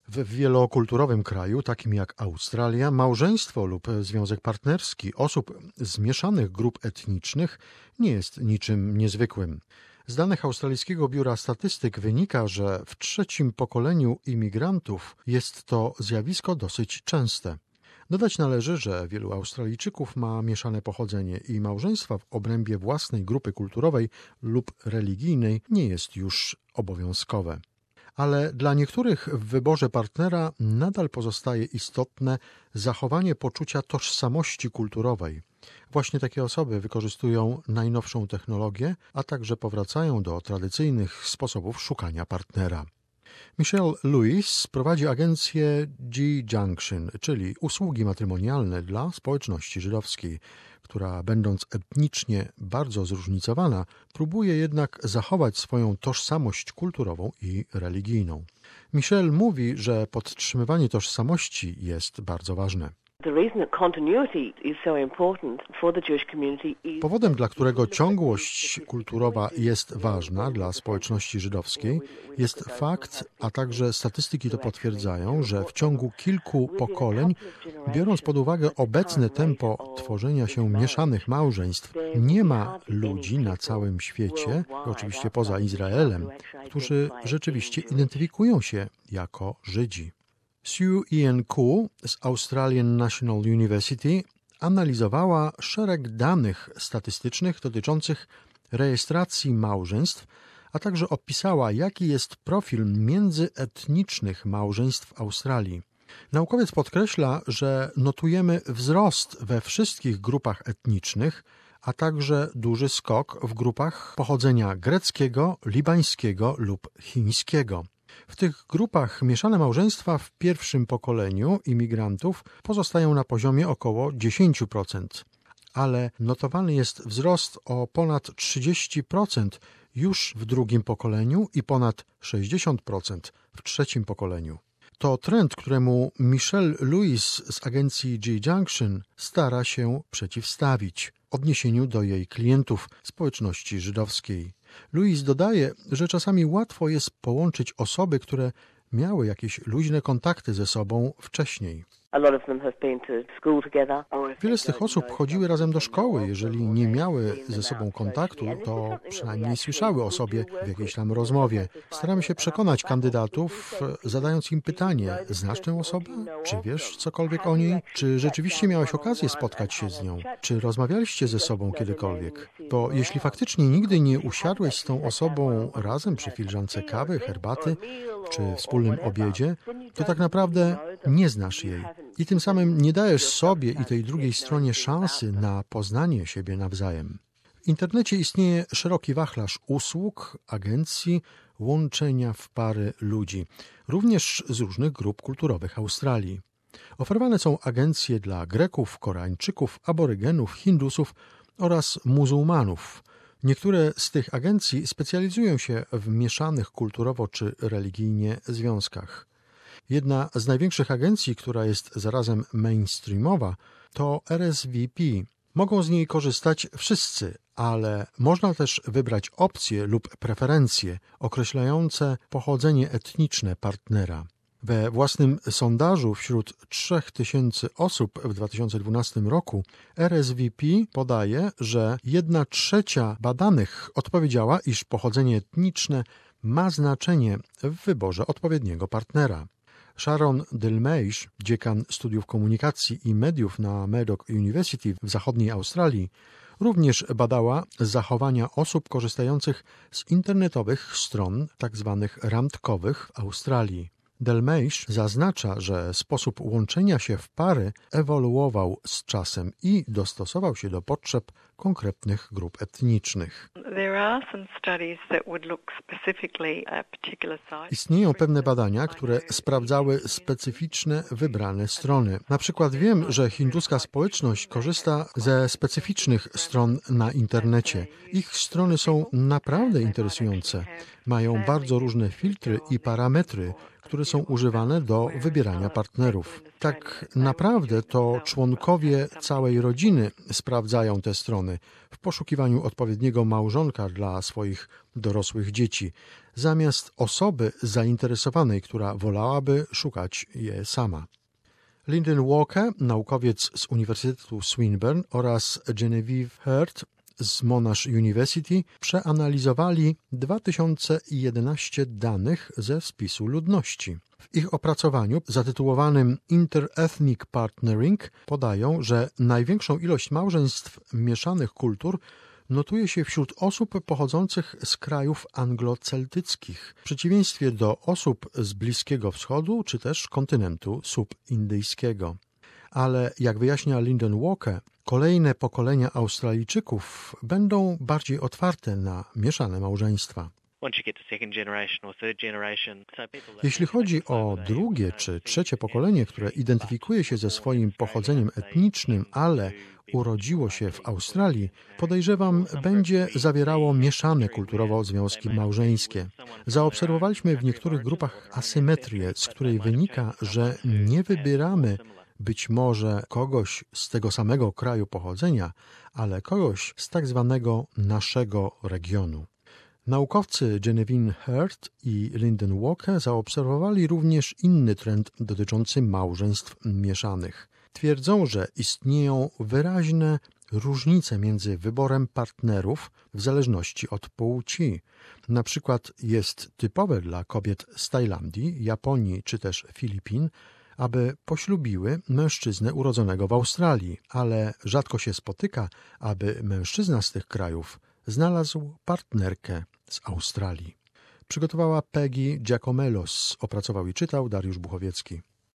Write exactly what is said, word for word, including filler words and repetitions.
W wielokulturowym kraju, takim jak Australia, małżeństwo lub związek partnerski osób z mieszanych grup etnicznych nie jest niczym niezwykłym. Z danych Australijskiego Biura Statystyk wynika, że w trzecim pokoleniu imigrantów jest to zjawisko dosyć częste. Dodać należy, że wielu Australijczyków ma mieszane pochodzenie i małżeństwa w obrębie własnej grupy kulturowej lub religijnej nie jest już obowiązkowe. Ale dla niektórych w wyborze partnera nadal pozostaje istotne zachowanie poczucia tożsamości kulturowej. Właśnie takie osoby wykorzystują najnowszą technologię, a także powracają do tradycyjnych sposobów szukania partnera. Michelle Lewis prowadzi agencję G-Junction, czyli usługi matrymonialne dla społeczności żydowskiej, która, będąc etnicznie bardzo zróżnicowana, próbuje jednak zachować swoją tożsamość kulturową i religijną. Michelle mówi, że podtrzymywanie tożsamości jest bardzo ważne. Powodem, dla którego ciągłość kulturowa jest ważna dla społeczności żydowskiej, jest fakt, a także statystyki to potwierdzają, że w ciągu kilku pokoleń, biorąc pod uwagę obecne tempo tworzenia się mieszanych małżeństw, nie ma ludzi na całym świecie, oczywiście poza Izraelem, którzy rzeczywiście identyfikują się jako Żydzi. Sue Ian Koo z Australian National University analizowała szereg danych statystycznych dotyczących rejestracji małżeństw, a także opisała, jaki jest profil międzyetnicznych małżeństw w Australii. Naukowiec podkreśla, że notujemy wzrost we wszystkich grupach etnicznych, a także duży skok w grupach pochodzenia greckiego, libańskiego lub chińskiego. W tych grupach mieszane małżeństwa w pierwszym pokoleniu imigrantów pozostają na poziomie około dziesięć procent, ale notowany jest wzrost o ponad trzydzieści procent już w drugim pokoleniu i ponad sześćdziesiąt procent w trzecim pokoleniu. To trend, któremu Michelle Lewis z agencji G-Junction stara się przeciwstawić w odniesieniu do jej klientów społeczności żydowskiej. Lewis dodaje, że czasami łatwo jest połączyć osoby, które miały jakieś luźne kontakty ze sobą wcześniej. Wiele z tych osób chodziły razem do szkoły. Jeżeli nie miały ze sobą kontaktu, to przynajmniej słyszały o sobie w jakiejś tam rozmowie. Staramy się przekonać kandydatów, zadając im pytanie: znasz tę osobę? Czy wiesz cokolwiek o niej? Czy rzeczywiście miałeś okazję spotkać się z nią? Czy rozmawialiście ze sobą kiedykolwiek? Bo jeśli faktycznie nigdy nie usiadłeś z tą osobą razem przy filiżance kawy, herbaty czy wspólnym obiedzie, to tak naprawdę nie znasz jej. I tym samym nie dajesz sobie i tej drugiej stronie szansy na poznanie siebie nawzajem. W internecie istnieje szeroki wachlarz usług, agencji, łączenia w pary ludzi, również z różnych grup kulturowych Australii. Oferowane są agencje dla Greków, Koreańczyków, Aborygenów, Hindusów oraz muzułmanów. Niektóre z tych agencji specjalizują się w mieszanych kulturowo czy religijnie związkach. Jedna z największych agencji, która jest zarazem mainstreamowa, to R S V P. Mogą z niej korzystać wszyscy, ale można też wybrać opcje lub preferencje określające pochodzenie etniczne partnera. We własnym sondażu wśród trzech tysięcy osób w dwa tysiące dwunastym roku R S V P podaje, że jedna trzecia badanych odpowiedziała, iż pochodzenie etniczne ma znaczenie w wyborze odpowiedniego partnera. Sharon Delmeish, dziekan studiów komunikacji i mediów na Murdoch University w zachodniej Australii, również badała zachowania osób korzystających z internetowych stron tzw. randkowych w Australii. Delmeish zaznacza, że sposób łączenia się w pary ewoluował z czasem i dostosował się do potrzeb konkretnych grup etnicznych. Istnieją pewne badania, które sprawdzały specyficzne, wybrane strony. Na przykład wiem, że hinduska społeczność korzysta ze specyficznych stron na internecie. Ich strony są naprawdę interesujące. Mają bardzo różne filtry i parametry, które są używane do wybierania partnerów. Tak naprawdę to członkowie całej rodziny sprawdzają te strony w poszukiwaniu odpowiedniego małżonka dla swoich dorosłych dzieci, zamiast osoby zainteresowanej, która wolałaby szukać je sama. Lyndon Walker, naukowiec z Uniwersytetu Swinburne, oraz Genevieve Hurt z Monash University przeanalizowali dwa tysiące jedenaście danych ze spisu ludności. W ich opracowaniu zatytułowanym Interethnic Partnering podają, że największą ilość małżeństw mieszanych kultur notuje się wśród osób pochodzących z krajów angloceltyckich, w przeciwieństwie do osób z Bliskiego Wschodu czy też kontynentu subindyjskiego. Ale jak wyjaśnia Lyndon Walker, kolejne pokolenia Australijczyków będą bardziej otwarte na mieszane małżeństwa. Jeśli chodzi o drugie czy trzecie pokolenie, które identyfikuje się ze swoim pochodzeniem etnicznym, ale urodziło się w Australii, podejrzewam, będzie zawierało mieszane kulturowo związki małżeńskie. Zaobserwowaliśmy w niektórych grupach asymetrię, z której wynika, że nie wybieramy być może kogoś z tego samego kraju pochodzenia, ale kogoś z tak zwanego naszego regionu. Naukowcy Genevieve Hurt i Lyndon Walker zaobserwowali również inny trend dotyczący małżeństw mieszanych. Twierdzą, że istnieją wyraźne różnice między wyborem partnerów w zależności od płci. Na przykład jest typowe dla kobiet z Tajlandii, Japonii czy też Filipin, aby poślubiły mężczyznę urodzonego w Australii, ale rzadko się spotyka, aby mężczyzna z tych krajów znalazł partnerkę z Australii. Przygotowała Peggy Giacomelos, opracował i czytał Dariusz Buchowiecki.